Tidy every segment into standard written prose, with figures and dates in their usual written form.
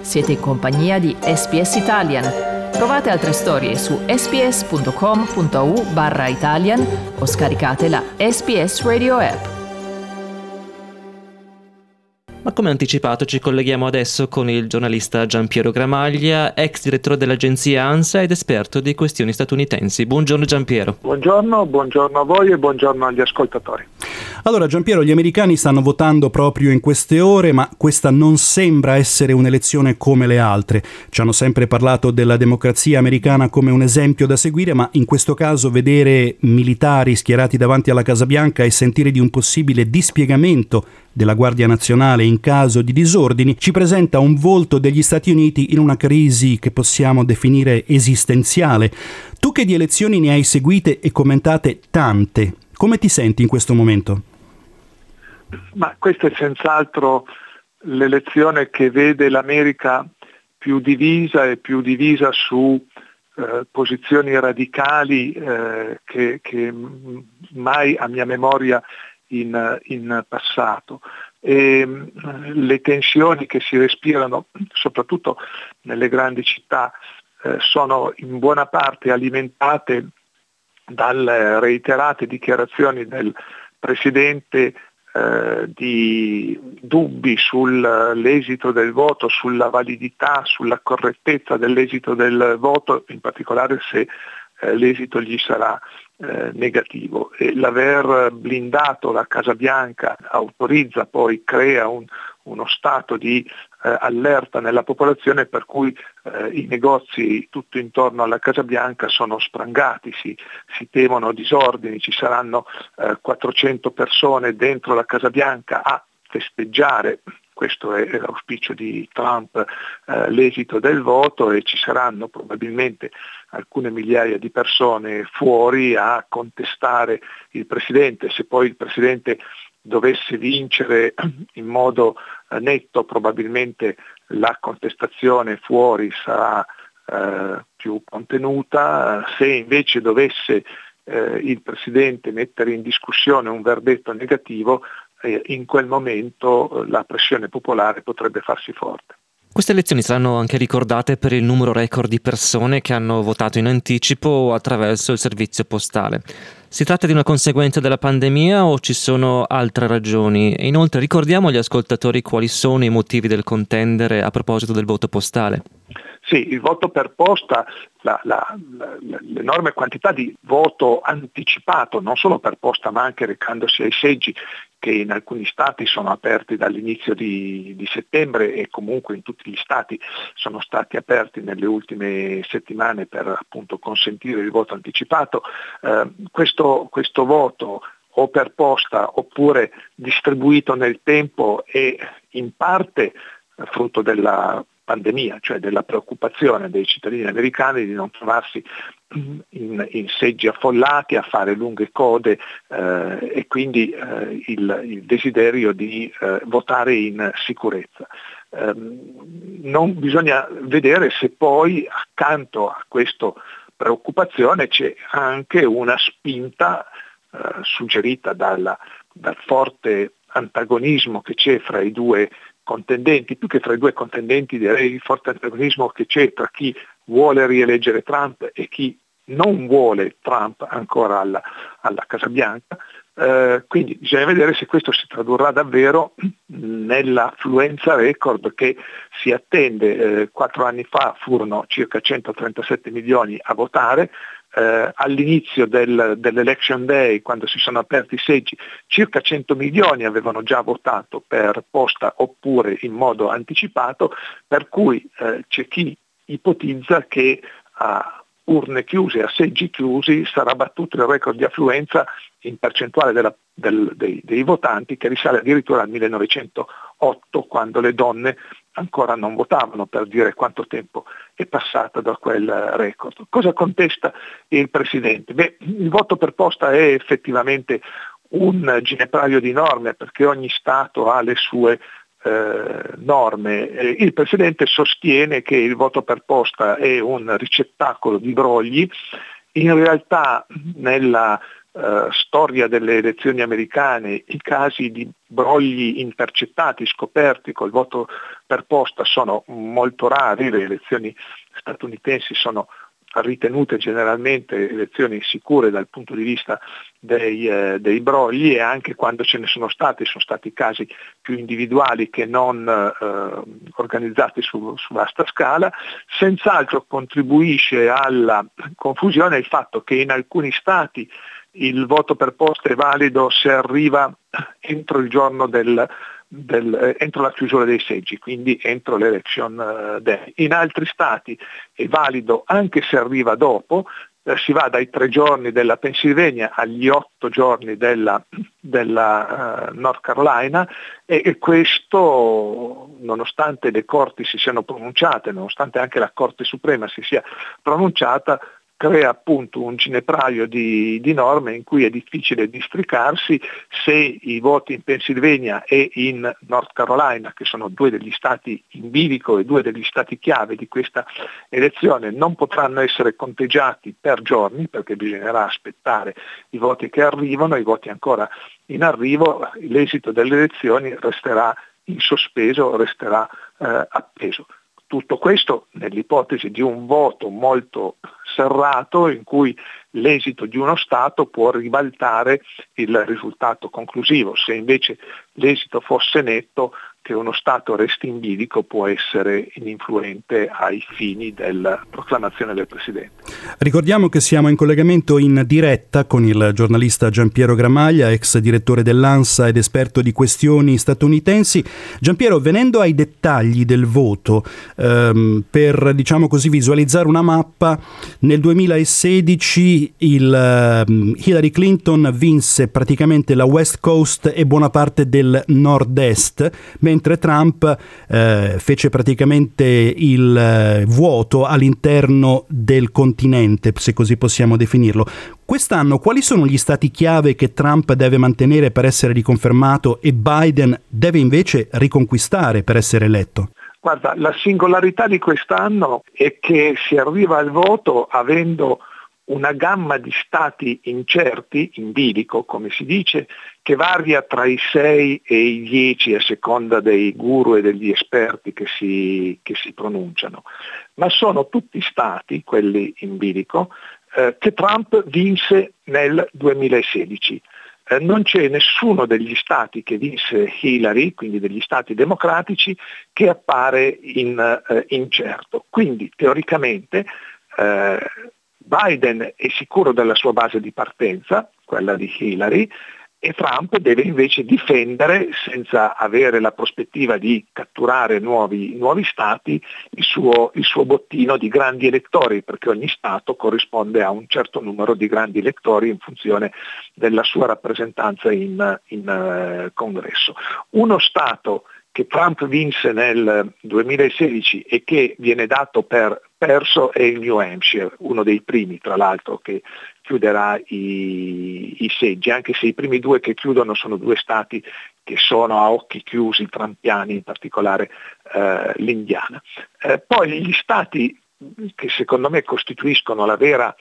Siete in compagnia di SBS Italian. Trovate altre storie su sbs.com.au/Italian o scaricate la SBS Radio app. Ma come anticipato ci colleghiamo adesso con il giornalista Giampiero Gramaglia, ex direttore dell'agenzia ANSA ed esperto di questioni statunitensi. Buongiorno Giampiero. Buongiorno a voi e buongiorno agli ascoltatori. Allora Giampiero, gli americani stanno votando proprio in queste ore, ma questa non sembra essere un'elezione come le altre. Ci hanno sempre parlato della democrazia americana come un esempio da seguire, ma in questo caso vedere militari schierati davanti alla Casa Bianca e sentire di un possibile dispiegamento della Guardia Nazionale in caso di disordini ci presenta un volto degli Stati Uniti in una crisi che possiamo definire esistenziale. Tu che di elezioni ne hai seguite e commentate tante, come ti senti in questo momento? Ma questa è senz'altro l'elezione che vede l'America più divisa su posizioni radicali che mai a mia memoria in passato. E le tensioni che si respirano soprattutto nelle grandi città sono in buona parte alimentate dalle reiterate dichiarazioni del Presidente di dubbi sull'esito del voto, sulla validità, sulla correttezza dell'esito del voto, in particolare se l'esito gli sarà negativo. E l'aver blindato la Casa Bianca crea uno stato di allerta nella popolazione per cui i negozi tutto intorno alla Casa Bianca sono sprangati, si temono disordini, ci saranno 400 persone dentro la Casa Bianca a festeggiare, questo è l'auspicio di Trump, l'esito del voto, e ci saranno probabilmente alcune migliaia di persone fuori a contestare il Presidente. Se poi il Presidente dovesse vincere in modo netto, probabilmente la contestazione fuori sarà più contenuta. Se invece dovesse il Presidente mettere in discussione un verdetto negativo, in quel momento la pressione popolare potrebbe farsi forte. Queste elezioni saranno anche ricordate per il numero record di persone che hanno votato in anticipo o attraverso il servizio postale. Si tratta di una conseguenza della pandemia o ci sono altre ragioni? E inoltre ricordiamo agli ascoltatori quali sono i motivi del contendere a proposito del voto postale. Sì, il voto per posta, l'enorme quantità di voto anticipato, non solo per posta ma anche recandosi ai seggi, che in alcuni stati sono aperti dall'inizio di settembre e comunque in tutti gli stati sono stati aperti nelle ultime settimane per appunto consentire il voto anticipato. Questo voto o per posta oppure distribuito nel tempo è in parte frutto della pandemia, cioè della preoccupazione dei cittadini americani di non trovarsi in seggi affollati, a fare lunghe code e quindi il desiderio di votare in sicurezza. Non bisogna vedere se poi accanto a questa preoccupazione c'è anche una spinta suggerita dal forte antagonismo che c'è fra i due contendenti, più che tra i due contendenti direi il forte antagonismo che c'è tra chi vuole rieleggere Trump e chi non vuole Trump ancora alla Casa Bianca. Quindi bisogna vedere se questo si tradurrà davvero nell'affluenza record che si attende. 4 anni fa furono circa 137 milioni a votare. All'inizio dell'election day, quando si sono aperti i seggi, circa 100 milioni avevano già votato per posta oppure in modo anticipato, per cui c'è chi ipotizza che a urne chiuse, a seggi chiusi, sarà battuto il record di affluenza in percentuale dei votanti, che risale addirittura al 1908, quando le donne ancora non votavano, per dire quanto tempo è passato da quel record. Cosa contesta il Presidente? Il voto per posta è effettivamente un ginepraio di norme, perché ogni Stato ha le sue norme. Il Presidente sostiene che il voto per posta è un ricettacolo di brogli. In realtà nella storia delle elezioni americane, i casi di brogli intercettati, scoperti col voto per posta sono molto rari, le elezioni statunitensi sono ritenute generalmente elezioni sicure dal punto di vista dei brogli, e anche quando ce ne sono stati casi più individuali che non organizzati su vasta scala. Senz'altro contribuisce alla confusione il fatto che in alcuni stati il voto per posta è valido se arriva entro il giorno entro la chiusura dei seggi, quindi entro l'election day. In altri stati è valido anche se arriva dopo, si va dai 3 giorni della Pennsylvania agli 8 giorni della North Carolina, e questo, nonostante le corti si siano pronunciate, nonostante anche la Corte Suprema si sia pronunciata, crea appunto un ginepraio di norme in cui è difficile districarsi se i voti in Pennsylvania e in North Carolina, che sono 2 degli stati in bilico e 2 degli stati chiave di questa elezione, non potranno essere conteggiati per giorni, perché bisognerà aspettare i voti che arrivano, i voti ancora in arrivo. L'esito delle elezioni resterà in sospeso, resterà appeso. Tutto questo nell'ipotesi di un voto molto serrato in cui l'esito di uno Stato può ribaltare il risultato conclusivo. Se invece l'esito fosse netto, che uno Stato resti in bilico può essere ininfluente ai fini della proclamazione del Presidente. Ricordiamo che siamo in collegamento in diretta con il giornalista Giampiero Gramaglia, ex direttore dell'ANSA ed esperto di questioni statunitensi. Giampiero, venendo ai dettagli del voto, per visualizzare una mappa, nel 2016 Hillary Clinton vinse praticamente la West Coast e buona parte del Nord-Est, mentre Trump fece praticamente il vuoto all'interno del continente, se così possiamo definirlo. Quest'anno quali sono gli stati chiave che Trump deve mantenere per essere riconfermato e Biden deve invece riconquistare per essere eletto? Guarda, la singolarità di quest'anno è che si arriva al voto avendo una gamma di stati incerti, in bilico come si dice, che varia tra i 6 e i 10 a seconda dei guru e degli esperti che si pronunciano. Ma sono tutti stati, quelli in bilico, che Trump vinse nel 2016. Non c'è nessuno degli stati che vinse Hillary, quindi degli stati democratici, che appare incerto. Quindi teoricamente Biden è sicuro della sua base di partenza, quella di Hillary, e Trump deve invece difendere, senza avere la prospettiva di catturare nuovi stati, il suo bottino di grandi elettori, perché ogni stato corrisponde a un certo numero di grandi elettori in funzione della sua rappresentanza in Congresso. Uno stato che Trump vinse nel 2016 e che viene dato per perso è il New Hampshire, uno dei primi tra l'altro che chiuderà i seggi, anche se i primi 2 che chiudono sono 2 stati che sono a occhi chiusi trampiani, in particolare l'Indiana. Poi gli stati che secondo me costituiscono la vera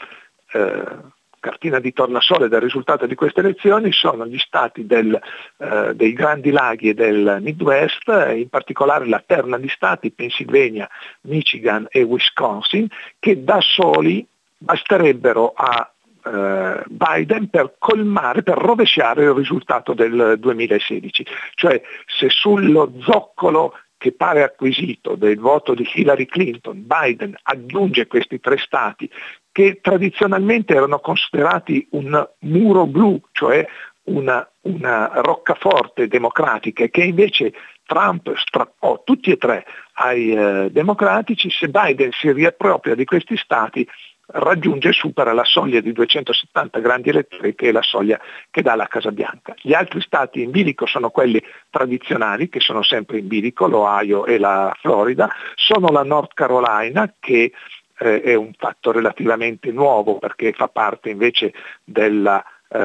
cartina di tornasole del risultato di queste elezioni sono gli stati dei Grandi Laghi e del Midwest, in particolare la terna di stati, Pennsylvania, Michigan e Wisconsin, che da soli basterebbero a Biden per rovesciare il risultato del 2016. Cioè, se sullo zoccolo che pare acquisito del voto di Hillary Clinton, Biden aggiunge questi 3 stati che tradizionalmente erano considerati un muro blu, cioè una roccaforte democratica, che invece Trump strappò tutti e 3 ai democratici. Se Biden si riappropria di questi stati, raggiunge e supera la soglia di 270 grandi elettori, che è la soglia che dà la Casa Bianca. Gli altri stati in bilico sono quelli tradizionali, che sono sempre in bilico, l'Ohio e la Florida, sono la North Carolina, che è un fatto relativamente nuovo perché fa parte invece del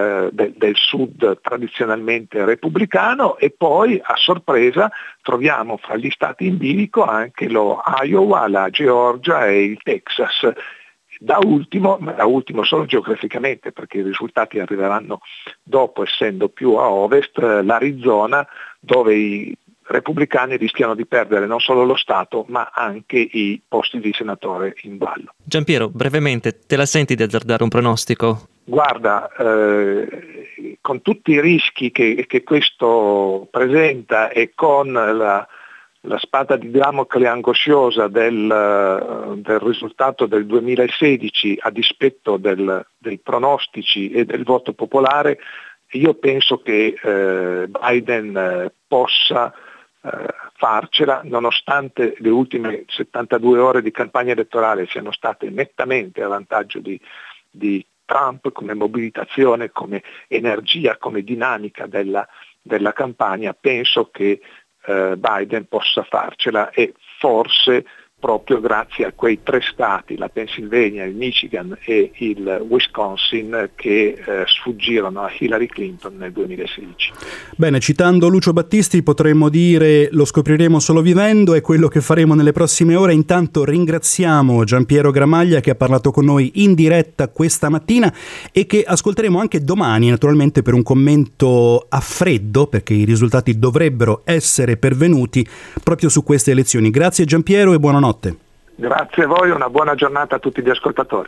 sud tradizionalmente repubblicano, e poi a sorpresa troviamo fra gli stati in bilico anche lo Iowa, la Georgia e il Texas. Da ultimo solo geograficamente, perché i risultati arriveranno dopo, essendo più a ovest, l'Arizona, dove i repubblicani rischiano di perdere non solo lo Stato ma anche i posti di senatore in ballo. Giampiero, brevemente, te la senti di azzardare un pronostico? Guarda, con tutti i rischi che questo presenta e con la spada di Damocle angosciosa del risultato del 2016 a dispetto dei pronostici e del voto popolare, io penso che Biden possa farcela, nonostante le ultime 72 ore di campagna elettorale siano state nettamente a vantaggio di Trump come mobilitazione, come energia, come dinamica della campagna. Penso che Biden possa farcela, e forse proprio grazie a quei 3 stati, la Pennsylvania, il Michigan e il Wisconsin, che sfuggirono a Hillary Clinton nel 2016. Bene, citando Lucio Battisti potremmo dire: lo scopriremo solo vivendo, è quello che faremo nelle prossime ore. Intanto ringraziamo Giampiero Gramaglia, che ha parlato con noi in diretta questa mattina e che ascolteremo anche domani, naturalmente, per un commento a freddo, perché i risultati dovrebbero essere pervenuti proprio su queste elezioni. Grazie Giampiero e buonanotte. Grazie a voi, una buona giornata a tutti gli ascoltatori.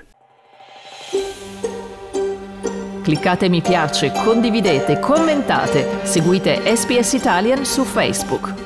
Cliccate mi piace, condividete, commentate, seguite SBS Italian su Facebook.